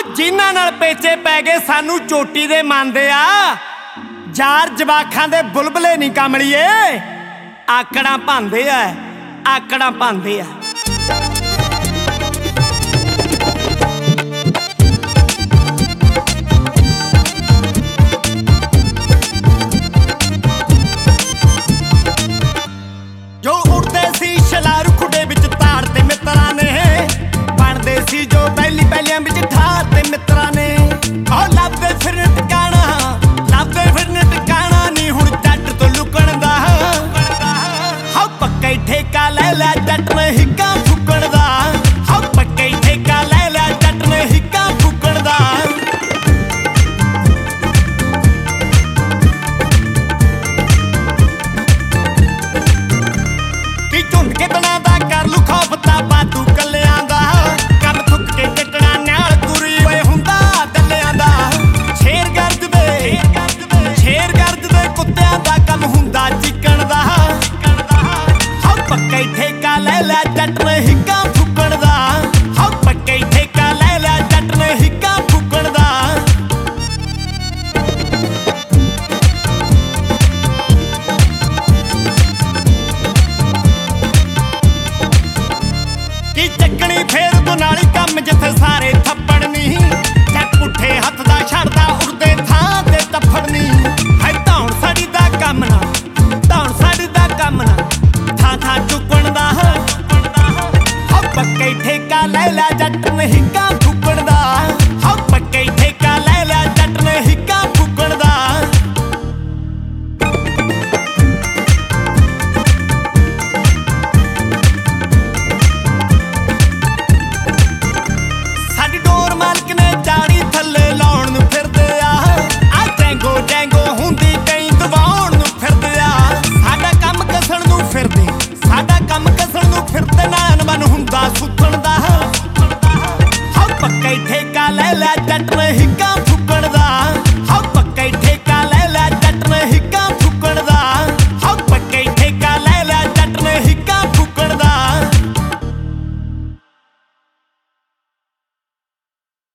ਜਿਨ੍ਹਾਂ ਨਾਲ ਪੇਚੇ ਪੈ ਗਏ ਸਾਨੂੰ ਚੋਟੀ ਦੇ ਮੰਨਦੇ ਆ। ਯਾਰ ਜਵਾਖਾਂ ਦੇ ਬੁਲਬਲੇ ਨਹੀਂ ਕਮਲੀਏ, ਆਕੜਾਂ ਭਾਂਦੇ ਆ, ਆਕੜਾਂ ਭਾਂਦੇ ਆ। ਜੋ ਉੜਦੇ ਸੀ ਸ਼ਲਾਰੂ ਖੁੱਡੇ ਵਿੱਚ ਤਾੜ ਤੇ ਮਿੱਤਰਾਂ ਨੇ, ਬਣਦੇ ਸੀ ਜੋ ਪਹਿਲੀਆਂ ਵਿੱਚ ਠਾਰ ਤੇ ਮਿੱਤਰਾਂ ਨੇ। ਉਹ ਲੱਭਦੇ ਫਿਰਨ ਟਿਕਾਣਾ, ਲੱਭਦੇ ਫਿਰਨ ਟਿਕਾਣਾ ਨੀ ਹੁਣ ਜੱਟ ਤੋਂ ਲੁਕਣ ਦਾ। ਹਾਂ ਪੱਕਾ ਹੀ ਠੇਕਾ ਲੈ ਲਿਆ ਜੱਟ ਨੇ ਹਿੱਕਾਂ ਫੂਕਣ ਦਾ। ਹਾਂ ਪੱਕਾ ਹੀ ਠੇਕਾ ਲੈ ਲਿਆ ਜੱਟ ਨੇ ਹਿੱਕਾਂ ਫੂਕਣ ਦਾ। ਕੀ ਝੁੰਡ ਕੇ ਬਣਾ ਦਾ ਕਰ ਲੂ ਖੌਫ ਤਾਂ ਬਾਦੂ ਕੱਲਿਆਂ ਦਾ। ਕੰਮ ਥੁੱਕ ਕੇ ਟੱਟਣਾ ਨਾਲ ਤੁਰੀ ਓਏ ਹੁੰਦਾ ਦੱਲਿਆਂ ਦਾ। ਸ਼ੇਰ ਗਰਜਦੇ ਕੁੱਤਿਆਂ ਦਾ ਕੰਮ ਹੁੰਦਾ ਚੀਕਣ ਦਾ। ਹਾਂ ਪੱਕਾ ਹੀ ਠੇਕਾ ਲੈ ਲਿਆ ਜੱਟ ਨੇ ਹਿੱਕਾਂ ਫੂਕਣ ਦਾ। ਹਾਂ ਪੱਕਾ ਹੀ ਠੇਕਾ ਲੈ ਲਿਆ ਜੱਟ ਨੇ ਹਿੱਕਾਂ ਫੂਕਣ ਦਾ। ਕੀ ਚੱਕਣੀ ਫੇਰ ਦੁਨਾਲੀ ਕੰਮ ਜਿੱਥੇ ਸਾਰੇ ਥੱਪੜ ਨੀ। ਜੱਟ ਪੁੱਠੇ ਹੱਥ ਦਾ ਛੱਡਦਾ ਉੜਦੇ ਥਾਂ ਤੇ ਤੱਫੜ ਨੀ। ਹੈ ਧੌਣ ਸਾਡੀ ਦਾ ਕੰਮ ਨਾ, ਧੌਣ ਸਾਡੀ ਦਾ ਕੰਮ ਨਾ, ਥਾਂ ਥਾਂ ਚੁੱਕਣ ਦਾ। ਹਾਂ ਪੱਕਾ ਹੀ ਠੇਕਾ ਲੈ ਲਿਆ ਜੱਟ ਨੇ ਹਿੱਕਾਂ ਫੂਕਣ ਦਾ। ਹਾਂ ਪੱਕਾ ਹੀ ਠੇਕਾ ਲੈ ਲਿਆ ਜੱਟ ਨੇ ਹਿੱਕਾਂ ਫੂਕਣ ਦਾ। ਸਾਡੀ ਡੋਰ ਮਾਲਕ ਨੇ ਚਾੜੀ ਥੱਲੇ ਲਾਉਣ ਨੂੰ ਫਿਰਦੇ ਆ। ਆ ਜੈਂਗੋ ਜੈਂਗੋ ਹੁੰਦੀ ਕਈ ਦਵਾਉਣ ਨੂੰ ਫਿਰਦੇ ਆ। ਸਾਡਾ ਕੰਮ ਕਸਣ ਨੂੰ ਫਿਰਦੇ, ਸਾਡਾ ਕੰਮ ਕਸਣ ਨੂੰ ਫਿਰਦੇ ਨਾਨ ਮਨ ਹੁੰਦਾ ਸੁੱਥਣ ਦਾ। ਹਾਂ ਪੱਕਾ ਹੀ ਠੇਕਾ ਲੈ ਲਿਆ ਜੱਟ ਨੇ ਹਿੱਕਾਂ ਫੂਕਣ ਦਾ।